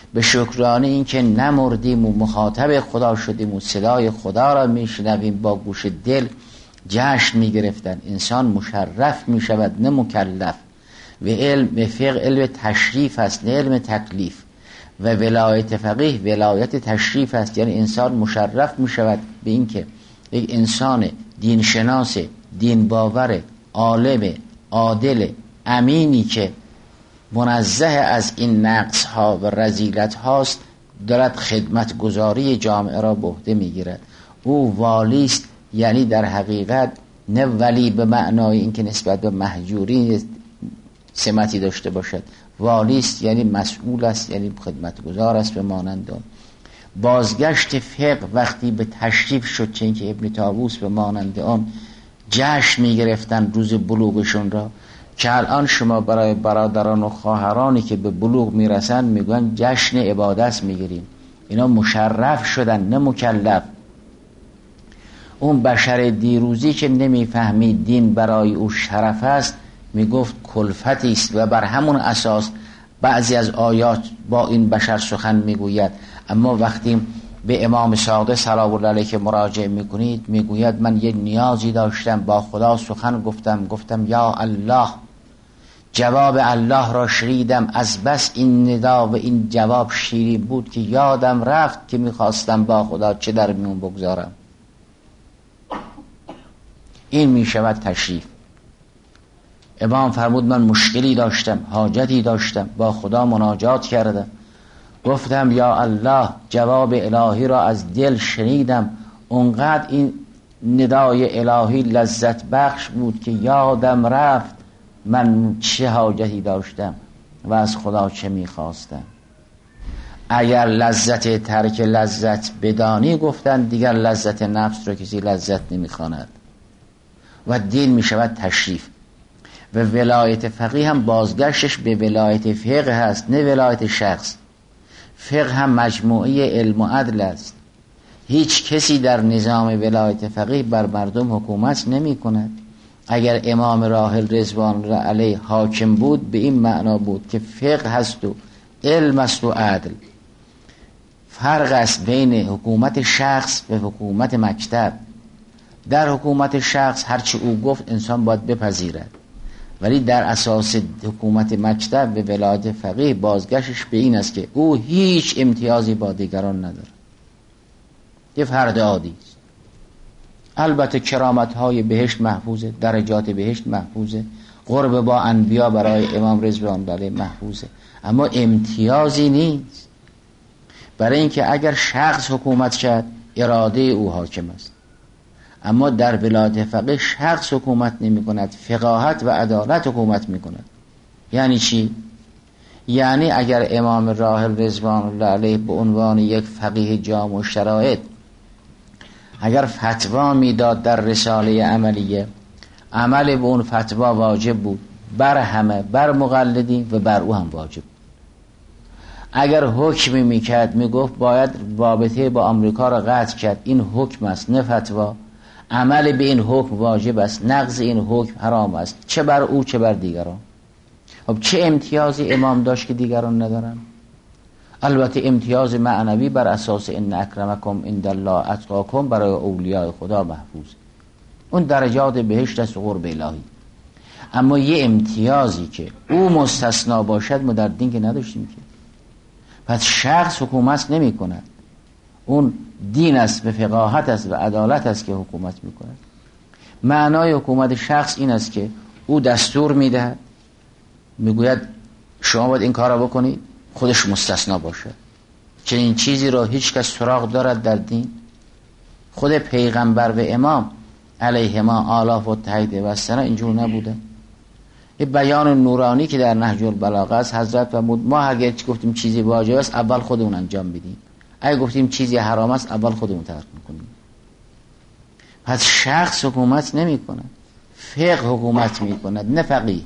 به شکرانه این که نمردیم و مخاطب خدا شدیم و صدای خدا را میشنویم با گوش دل جشن میگرفتن. انسان مشرف میشود نه مکلف. و علم فقه علم تشریف است نه علم تکلیف. و ولایت فقیه ولایت تشریف است، یعنی انسان مشرف میشود به این که یک انسان دین شناس، دین باور، عالم، عادل، امینی که منزه از این نقص ها و رذیلت هاست دارد خدمت گزاری جامعه را به عهده میگیرد. او والی است، یعنی در حقیقت نه ولی به معنای اینکه نسبت به محجوری سمتی داشته باشد. والی است یعنی مسئول است، یعنی خدمتگزار است به مانند آن. بازگشت فقه وقتی به تشریف شد، چون که ابن طاووس به مانند آن جشن میگرفتن روز بلوغشون را، که الان شما برای برادران و خواهرانی که به بلوغ میرسن میگن جشن عبادت میگیریم. اینا مشرف شدن نه مکلف. اون بشر دیروزی که نمیفهمید دین برای او شرف است میگفت کلفتی است و بر همون اساس بعضی از آیات با این بشر سخن میگوید. اما وقتی به امام صادق سلام الله علیه که مراجعه میکنید میگوید من یه نیازی داشتم با خدا سخن گفتم یا الله، جواب الله را شنیدم، از بس این ندا و این جواب شیرین بود که یادم رفت که میخواستم با خدا چه در میون بگذارم. این میشود تشریف. امام فرمود من مشکلی داشتم، حاجتی داشتم، با خدا مناجات کردم، گفتم یا الله، جواب الهی را از دل شنیدم، اونقدر این ندای الهی لذت بخش بود که یادم رفت من چه حاجتی داشتم و از خدا چه میخواستم. اگر لذت ترک لذت بدانی گفتن دیگر لذت نفس را کسی لذت نمیخواند و دین میشود تشریف. و ولایت فقیه هم بازگشتش به ولایت فقه هست نه ولایت شخص. فقه هم مجموعه علم و عدل است. هیچ کسی در نظام ولایت فقیه بر مردم حکومت نمی کند. اگر امام راحل رضوان الله علیه حاکم بود به این معنا بود که فقه هست و علم است و عدل. فرق است بین حکومت شخص و حکومت مکتب. در حکومت شخص هرچی او گفت انسان باید بپذیرد، ولی در اساس حکومت مکتب و ولایت فقیه بازگشتش به این است که او هیچ امتیازی با دیگران نداره، یه فرد عادی است. البته کرامت‌های بهشت محفوظه، درجات بهشت محفوظه، قرب با انبیا برای امام رضوان الله علیه محفوظه، اما امتیازی نیست. برای اینکه اگر شخص حکومت کرد اراده او حاکم است، اما در ولایت فقیه شخص حکومت نمی کند، فقاهت و عدالت حکومت می کند. یعنی چی؟ یعنی اگر امام راحل رضوان الله علیه به عنوان یک فقیه جامع شرایط اگر فتوا میداد در رساله عملیه، عمل به اون فتوا واجب بود بر همه، بر مقلدین و بر او هم واجب. اگر حکمی میکرد میگفت باید رابطه با آمریکا را قطع کرد، این حکم است نه فتوا، عمل به این حکم واجب است، نقض این حکم حرام است، چه بر او چه بر دیگران. خب چه امتیازی امام داشت که دیگران ندارن؟ البته امتیاز معنوی بر اساس ان اکرمکم عند الله اتقاکم برای اولیاء خدا محفوظ، اون درجات بهشت است و قرب الهی. اما یه امتیازی که او مستثنا باشد ما در دین که نداشتیم که. پس شخص حکومت نمی کند، اون دین است و فقاهت است و عدالت است که حکومت می کند. معنای حکومت شخص این است که او دستور می دهد، می گوید شما باید این کار را بکنید، خودش مستثنا باشه. چنین چیزی را هیچ کس سراغ دارد در دین؟ خود پیغمبر و امام علیهما آلاف و تایید و السلام اینجور نبوده. یه بیان نورانی که در نهج البلاغه است، حضرت فرمود ما اگر گفتیم چیزی واجب است اول خودمون انجام بدیم، اگه گفتیم چیزی حرام است اول خودمون ترک میکنیم. پس شخص حکومت نمی کند، فقه حکومت می کند نه فقیه.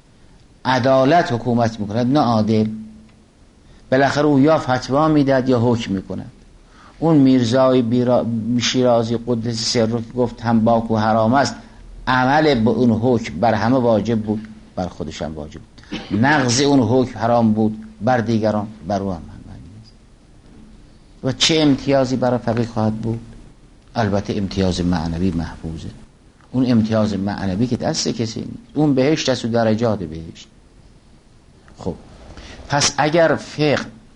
عدالت حکومت می کند نه عادل. بالاخره او یا فتوا میداد یا حکم میکند. اون میرزای شیرازی قدس سر که گفت تنباکو حرام است، عمل به اون حکم بر همه واجب بود، بر خودش هم واجب بود. نقض اون حکم حرام بود، بر دیگران بر او هم و چه امتیازی برای فقیه خواهد بود؟ البته امتیاز معنوی محفوظه. اون امتیاز معنوی که دست کسی نیست، اون بهشت است و درجات بهشت. خب پس اگر فقه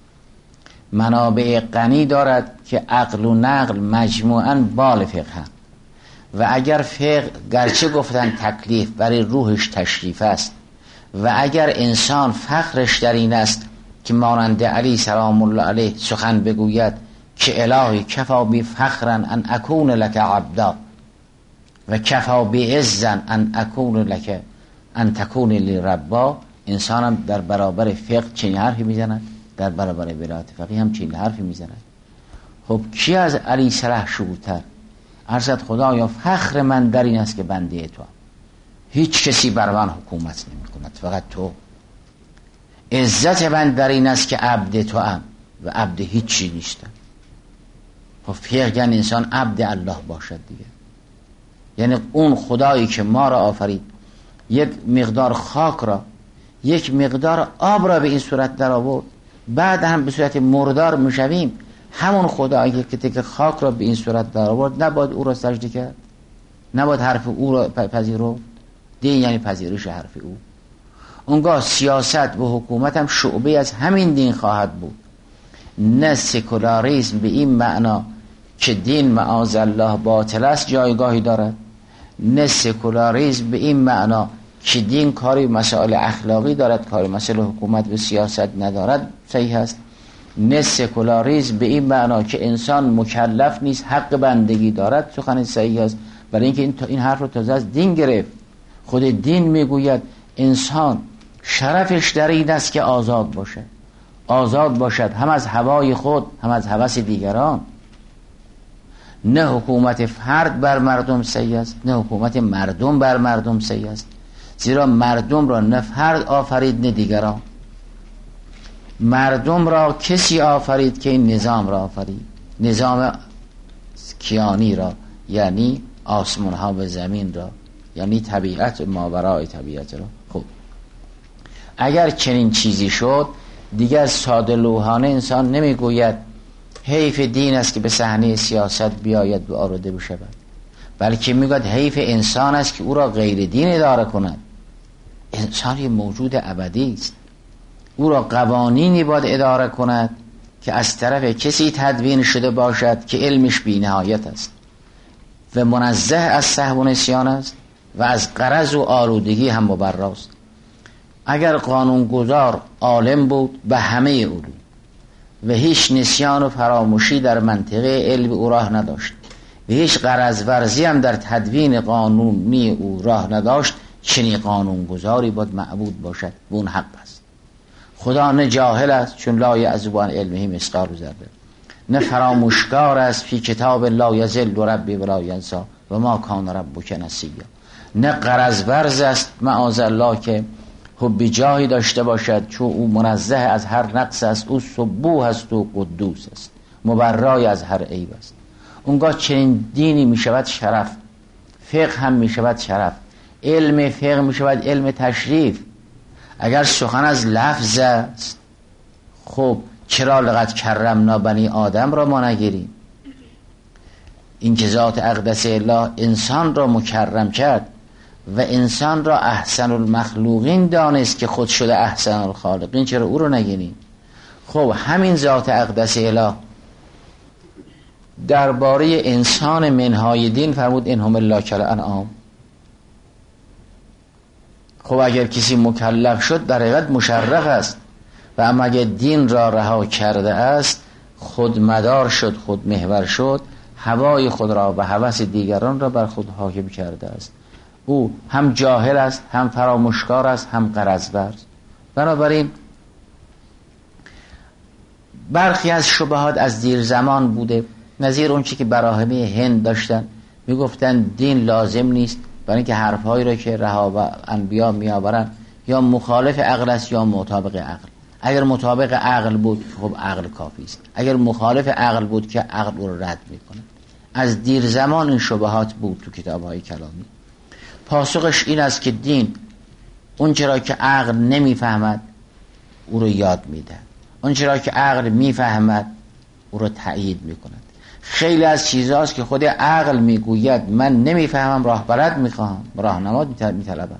منابع غنی دارد که عقل و نقل مجموعاً بال فقه هم، و اگر فقه گرچه گفتن تکلیف برای روحش تشریف است، و اگر انسان فخرش در این است که مانند علی سلام الله علیه سخن بگوید که الهی کفا بی فخرا ان اکون لک عبدا و کفا بی عزا ان اکون لک ان تکون لی ربا، انسان هم در برابر فقه چنین حرفی میزند، در برابر ولایت فقیه هم چنین حرفی میزند. خب کی از علی سلح شوتر؟ ارزد خدایا فخر من در این است که بنده تو هم. هیچ کسی بر من حکومت نمی کند، فقط تو. عزت من در این است که عبد تو هم و عبد هیچ چی نیستم. خب فقه یعنی انسان عبد الله باشد دیگه. یعنی اون خدایی که ما را آفرید، یک مقدار خاک را، یک مقدار آب را به این صورت در آورد، بعد هم به صورت مردار میشویم. همون خدایی که تک خاک را به این صورت در آورد، نباید او را سجده کرد؟ نباید حرف او را پذیرفت؟ دین یعنی پذیرش حرف او. اونگاه سیاست و حکومت هم شعبه از همین دین خواهد بود. نه سکولاریسم به این معنا که دین معاذ الله باطل است جایگاهی دارد، نه سکولاریسم به این معنا که دین کاری مسائل اخلاقی دارد، کاری مسائل حکومت و سیاست ندارد صحیح است. نه سکولاریسم به این معنا که انسان مکلف نیست حق بندگی دارد سخن صحیح است. برای اینکه این حرف رو تازه از دین گرفت. خود دین میگوید انسان شرفش در این است که آزاد باشد، آزاد باشد هم از هوای خود هم از هوس دیگران. نه حکومت فرد بر مردم صحیح است، نه حکومت مردم بر مردم صحیح است. زیرا مردم را نه فرد آفرید نه دیگران. مردم را کسی آفرید که این نظام را آفرید، نظام کیانی را، یعنی آسمان ها و زمین را، یعنی طبیعت ماورای طبیعت را. خب اگر چنین چیزی شد دیگر ساده لوحانه انسان نمیگوید حیف دین است که به صحنه سیاست بیاید و آورده بشود، بلکه میگوید حیف انسان است که او را غیر دین اداره کند. انسان یه موجود ابدی است، او را قوانینی باید اداره کند که از طرف کسی تدوین شده باشد که علمش بی نهایت است و منزه از سهو و نسیان است و از غرض و آلودگی هم مبراست. اگر قانونگذار عالم بود به همه علوم و هیچ نسیان و فراموشی در منطقه علم او راه نداشت و هیچ غرض ورزی هم در تدوین قانونی او راه نداشت، چنین قانونگذاری باید معبود باشد و اون حق است. خدا نه جاهل است چون لا یعزب عن علمه مثقال ذره، نه فراموشکار است فی کتاب لا یضل ربی ولا ینسی و ما کان ربک نسیا، نه غرض ورز است معاذ الله که حب جاهی داشته باشد چون او منزه از هر نقص است، او سبوح است و قدوس است، مبرای از هر عیب است. اونگاه چنین دینی می شود شرف، فقه هم می شود شرف، علم فقه می شود علم تشریف. اگر سخن از لفظ است، خب چرا لقد کرمنا بنی آدم را ما نگیریم؟ این که ذات اقدس الله انسان را مکرم کرد و انسان را احسن المخلوقین دانست که خود شده احسن الخالقین، چرا او رو نگیریم؟ خب همین ذات اقدس الله درباره انسان منهای دین فرمود انهم الا کالانعام. خب اگر کسی مکلف شد در حقیقت مشرف است، و اما اگر دین را رها کرده است خود مدار شد، خود محور شد، هوای خود را و هوس دیگران را بر خود حاکم کرده است. او هم جاهل است، هم فراموشکار است، هم غرض ورز. بنابراین برخی از شبهات از دیر زمان بوده، نظیر اون چی که براهمه هند داشتن، میگفتن دین لازم نیست، برای اینکه حرفهایی را که رها و انبیا میآورن یا مخالف عقل است یا مطابق عقل. اگر مطابق عقل بود خب عقل کافی است، اگر مخالف عقل بود که عقل او را رد میکنه. از دیر زمان این شبهات بود تو کتاب‌های کلامی. پاسخش این است که دین اون چرا که عقل نمیفهمد او رو یاد میده، اون چرا که عقل میفهمد او را تایید میکند. خیلی از چیزهاست که خود عقل میگوید من نمیفهمم، راهبرد میخواهم، راهنماد میطلبم.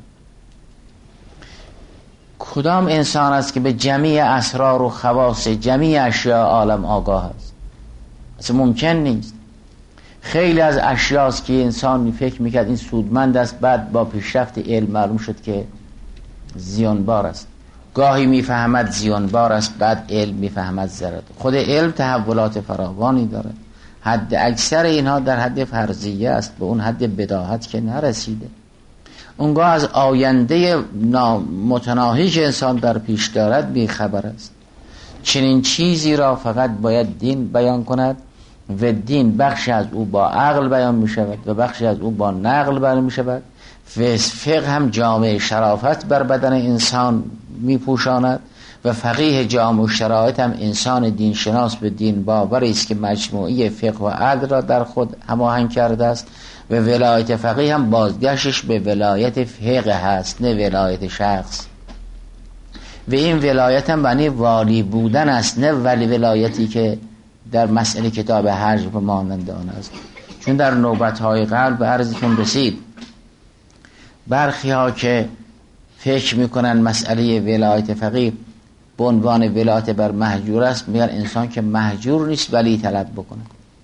کدام انسان است که به جمیع اسرار و خواص جمیع اشیاء عالم آگاه است؟ اصلا ممکن نیست. خیلی از اشیاست که انسان فکر میکرد این سودمند است، بعد با پیشرفت علم معلوم شد که زیانبار است. گاهی میفهمد زیانبار است، بعد علم میفهمد ضرر. خود علم تحولات فراوانی دارد. حد اکثر اینها در حد فرضیه است، به اون حد بداهت که نرسیده. اونگاه از آینده متناهی که انسان در پیش دارد بیخبر است. چنین چیزی را فقط باید دین بیان کند و دین بخشی از او با عقل بیان می شود و بخشی از او با نقل بیان می شود. فقه هم جامعه شرافت بر بدن انسان می پوشاند و فقیه جامع شرایط هم انسان دین شناس به دین باوری است که مجموعی فقه و عدل را در خود هماهنگ کرده است و ولایت فقیه هم بازگشتش به ولایت فقه هست، نه ولایت شخص. و این ولایت هم معنی والی بودن است، نه ولی ولایتی که در مسئله کتاب حج و مانند آن است. چون در نوبت‌های قبل به عرضتون رسید برخی ها که فکر میکنن مسئله ولایت فقیه به عنوان ولایت بر مهجور است، میگن انسان که مهجور نیست ولی طلب بکنه.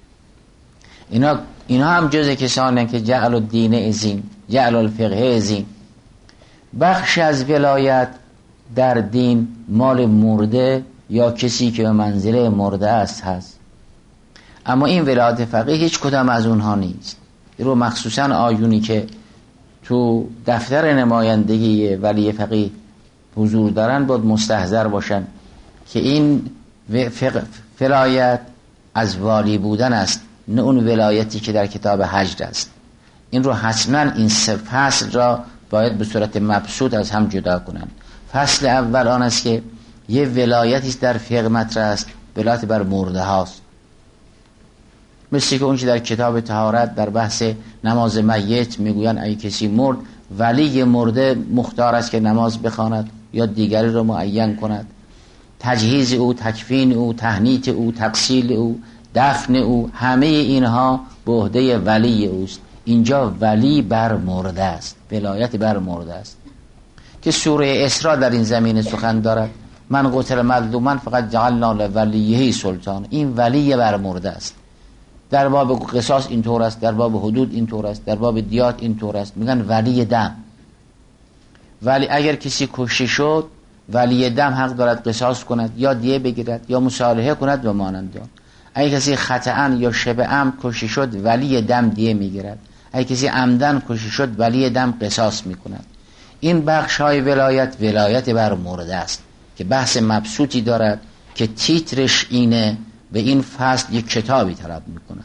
اینا هم جز کسانی که جعل الدین ازین، جعل الفقه ازین. بخش از ولایت در دین مال مرده یا کسی که به منزله مرده است هست، اما این ولایت فقیه هیچ کدام از اونها نیست. رو مخصوصا آیونی که تو دفتر نمایندگی ولی فقیه حضور دارن باید مستحضر باشن که این ولایت از والی بودن است، نه اون ولایتی که در کتاب حج است. این رو حتما این سه فصل را باید به صورت مبسوط از هم جدا کنن. فصل اول آن است که یه ولایتی در فقه مطرح است، ولایت بر مرده هاست، مثل که اون که در کتاب طهارت در بحث نماز میت میگوین اگه کسی مرد، ولی مرده مختار است که نماز بخواند یا دیگری رو معین کند. تجهیز او، تکفین او، تهنیت او، تغسیل او، دفن او، همه اینها به عهده ولی اوست. اینجا ولی بر مرده است، ولایت بر مرده است که سوره اسراء در این زمینه سخن دارد. من قتل مظلوما فقط جعلنا لولیه سلطان. این ولی بر مرده است. در باب قصاص اینطور است، در باب حدود اینطور است، در باب دیات اینطور است. میگن ولی دم. ولی اگر کسی کشته شد، ولی دم حق دارد قصاص کند یا دیه بگیرد یا مصالحه کند و مانند آن. اگر کسی خطأ یا شبه عمد کشته شد، ولی دم دیه میگیرد. اگر کسی عمدن کشته شد، ولی دم قصاص میکند. این بخش های ولایت بر مرده است که بحث مبسوطی دارد که تیترش اینه. به این فصل یک کتابی طلب میکند.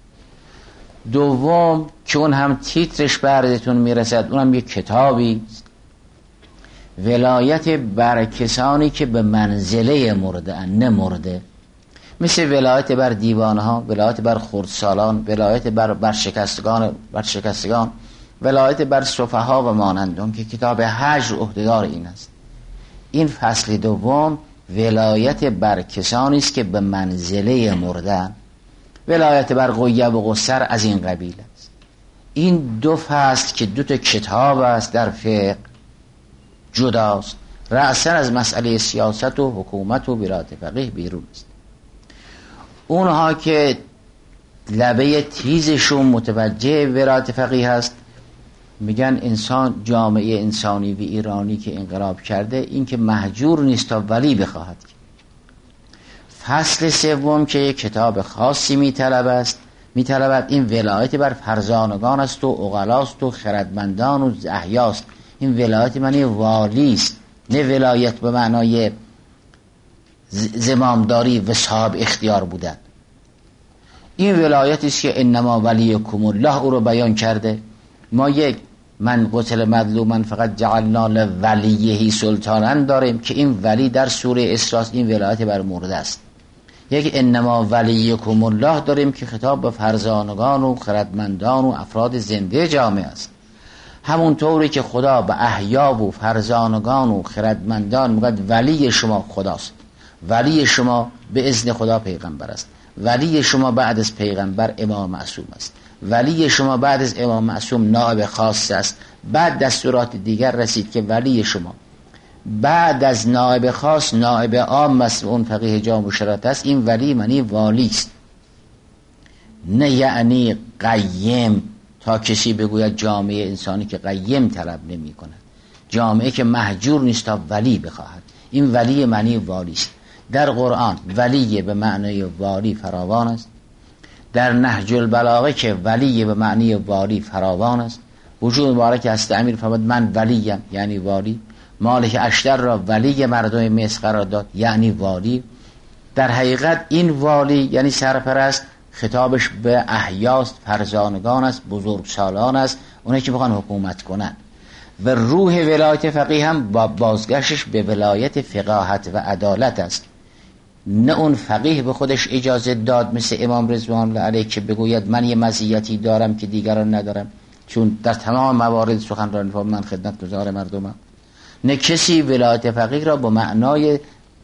دوم که اون هم تیترش به عرضتون میرسد، اونم یک کتابی است، ولایت بر کسانی که به منزله مرده ان، نه مرده، مثل ولایت بر دیوانها، ولایت بر خردسالان، ولایت بر شکستگان، ولایت بر سفها و مانندون که کتاب حج عهدهدار این است. این فصل دوم ولایت بر کسانی است که به منزله مردن. ولایت بر غیب و قصر از این قبیل است. این دو فصل که دو تا کتاب است در فقه جداست، رأساً از مسئله سیاست و حکومت و ولایت فقیه بیرون است. اونها که لبه تیزشون متوجه ولایت فقیه هست میگن انسان، جامعه انسانی و ایرانی که انقلاب کرده این که مهجور نیست تا ولی بخواهد. فصل سوم که یک کتاب خاصی میطلبد این ولایت بر فرزانگان است و عقلاست و خردمندان و احیاست. این ولایت معنی والی است، نه ولایت به معنای زمامداری و صاحب اختیار بودن. این ولایتی است که انما ولیکم الله او رو بیان کرده. ما یک من قتل مظلوما فقط جعلنا لولیه سلطانا داریم که این ولی در سوره اسراء این ولایت بر مرده است. یک انما ولیکم الله داریم که خطاب به فرزانگان و خردمندان و افراد زنده جامعه است. همون طوری که خدا به احیا و فرزانگان و خردمندان میگه ولی شما خداست، ولی شما به اذن خدا پیغمبر است، ولی شما بعد از پیغمبر امام معصوم است، ولی شما بعد از امام معصوم نائب خاص است. بعد دستورات دیگر رسید که ولی شما بعد از نائب خاص نائب عام است و اون فقیه جامع و شرط است. این ولی معنی والی است، نه یعنی قیم. تا کسی بگوید جامعه انسانی که قیم طلب نمی کند، جامعه که محجور نیست تا ولی بخواهد، این ولی معنی والی است. در قرآن ولی به معنی والی فراوان است، در نهج البلاغه که ولی به معنی والی فراوان است. وجود مبارک است امیر فرمود من ولیم یعنی والی. مالک اشتر را ولی مردم مصر قرار داد یعنی والی. در حقیقت این والی یعنی سرپرست، خطابش به احیاست، فرزانگان است، بزرگسالان است، اونایی که بخوان حکومت کنن. و روح ولایت فقیه هم با بازگشتش به ولایت فقاهت و عدالت است، نه اون فقیه به خودش اجازه داد مثل امام رضوان الله علیه که بگوید من یه مزیتی دارم که دیگران ندارم، چون در تمام موارد سخنرانی فرمود من خدمتگزار مردمم. نه کسی ولایت فقیه را به معنای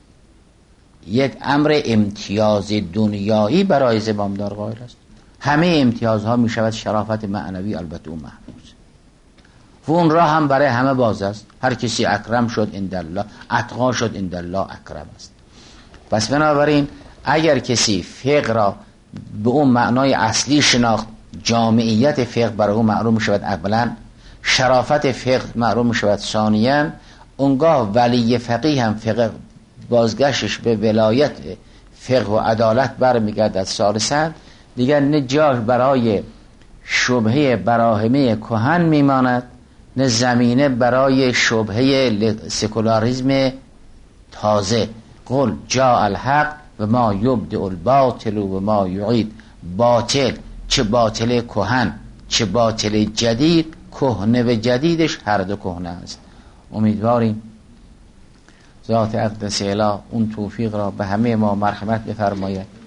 یک امر امتیاز دنیایی برای زمامدار قائل است. همه امتیازها می شود شرافت معنوی، البته اون محفوظ و اون را هم برای همه باز است. هر کسی اکرم شد اندالله، اتقا شد اندالله اکرم است. پس بنابراین اگر کسی فقه را به اون معنای اصلی شناخت، جامعیت فقه برای اون معلوم شود اولا، شرافت فقه معلوم شود ثانیاً، اونگاه ولی فقیه هم فقه بازگشتش به ولایت فقه و عدالت برمیگردد ثالثاً، دیگر نه جاش برای شبهه براهمه کهن میماند، نه زمینه برای شبهه سکولاریسم تازه. قل جاء الحق و ما یبدئ الباطل و ما یعید. باطل، چه باطل کهن چه باطل جدید، کهنه و جدیدش هر دو کهنه است. امیدواریم ذات اقدس اله اون توفیق را به همه ما مرحمت بفرماید